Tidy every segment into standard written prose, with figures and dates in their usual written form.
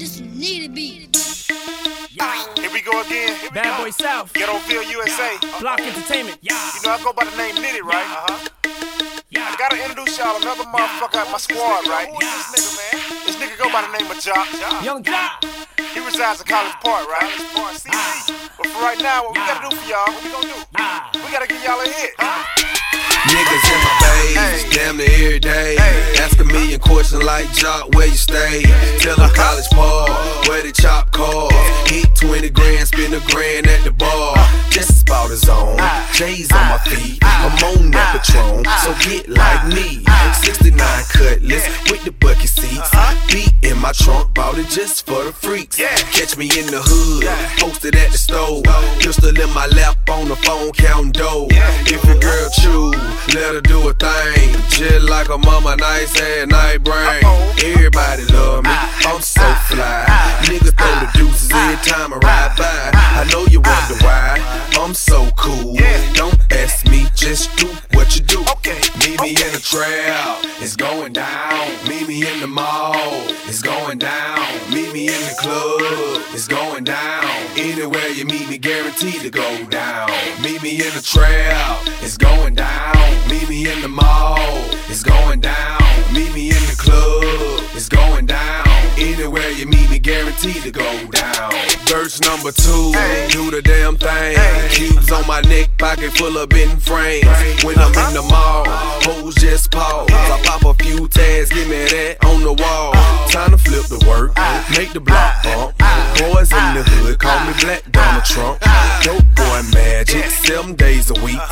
This need to be. Here we go again. Bad Boy South. Ghettoville, USA. Block Entertainment. You know I go by the name Nitty, right? I gotta introduce y'all another motherfucker at my squad, right? This nigga go by the name of Jock. Young Jock. He resides in College Park, right? But for right now, what we gotta do for y'all, what we gonna do? We gotta give y'all a hit. Niggas in my face, damn near every day. Ask a million questions like Jock, where you stay? Tell them College Park, where they chop cars. Hit 20 grand, spend a grand at the bar. Just about his own, J's on my feet. I'm on that Patron, so get like me. 69 Cutlass with the bucket seats. Beat in my trunk, bought it just for the freaks. Catch me in the hood, posted at the stove. Pistol in my lap on the phone, counting dough. If your girl choose, let her do a thing. Just like a mama, nice ass night brain. Everybody love me, I'm so fly. Nigga throw the deuces every time I ride by. I know you wonder why, I'm so cool. Don't ask me, just do what you do. Meet me in the trail, it's going down. Meet me in the mall, it's going down. Meet me in the club, it's going down. Anywhere you meet me, guaranteed to go down. Meet me in the trail, it's going down. Meet me in the mall, it's going down. Meet me in the club, it's going down. Anywhere you meet me, guaranteed to go down. Verse number 2, do the damn thing. Cubes on my neck, pocket full of bitten frames. When I'm in the mall, hoes just pause. I pop a few tags, give me that on the wall. Time to flip the work, make the block bump. Boys in the hood, call me Black Donald Trump. Dope boy magic, 7 days a week.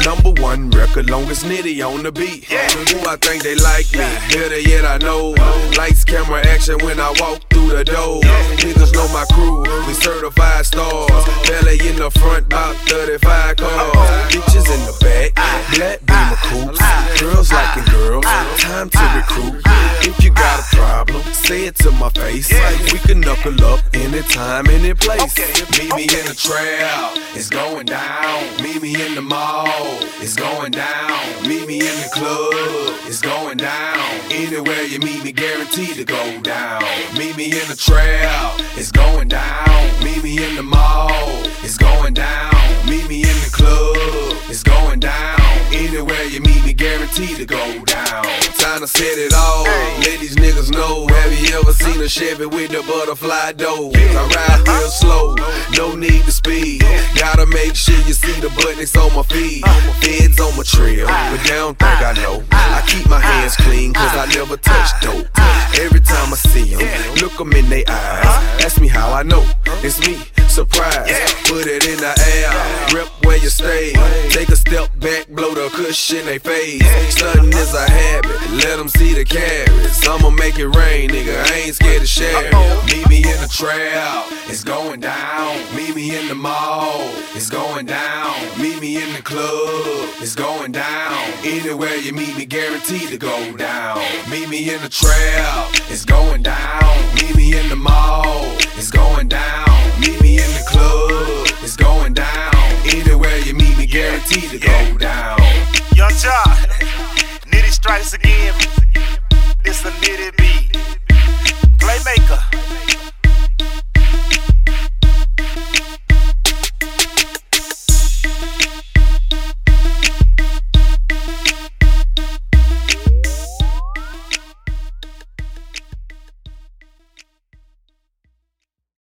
#1 record, longest Nitty on the beat. Ooh, I think they like me, better yet I know. Lights, camera, action when I walk through the door. Niggas know my crew, we certified stars. Belly in the front, about 35 cars. Bitches in the back, black beamer coops. Girls liking girls, time to recruit. If you got a problem, say it to my face. We can knuckle up anytime, any place. Meet me in the trail, it's going down. Meet me in the mall, it's going down. Meet me in the club, it's going down. Anywhere you meet me, guaranteed to go down. Meet me in the trail, it's going down. Meet me in the mall, it's going down. Meet me in the club, it's going down. Anywhere you meet me, guaranteed to go down. Time to set it all, let these niggas know. Have you ever seen a Chevy with the butterfly doors? I ride real slow, no need to speed. Gotta make sure you see the buttons on my feet. Feds on my trail, but they don't think I know. I keep my hands clean, cause I never touch dope. Every time I see them, look them in their eyes. Ask me how I know, it's me, surprise. Put it in the air, rep where you stay. Take a step back, blow the cushion they face. Stunting is a habit, let them see the carrots. I'ma make it rain, nigga, I ain't scared to share. Meet me in the trail, it's going down. Meet me in the mall, it's going down. Meet me in the club, it's going down. Anywhere you meet me, guaranteed to go down. Meet me in the trail, it's going down. Meet me in the mall, it's going down. Meet me in the club, it's going down. Anywhere you meet me, guaranteed to go down. Young Jock, Nitty strikes again.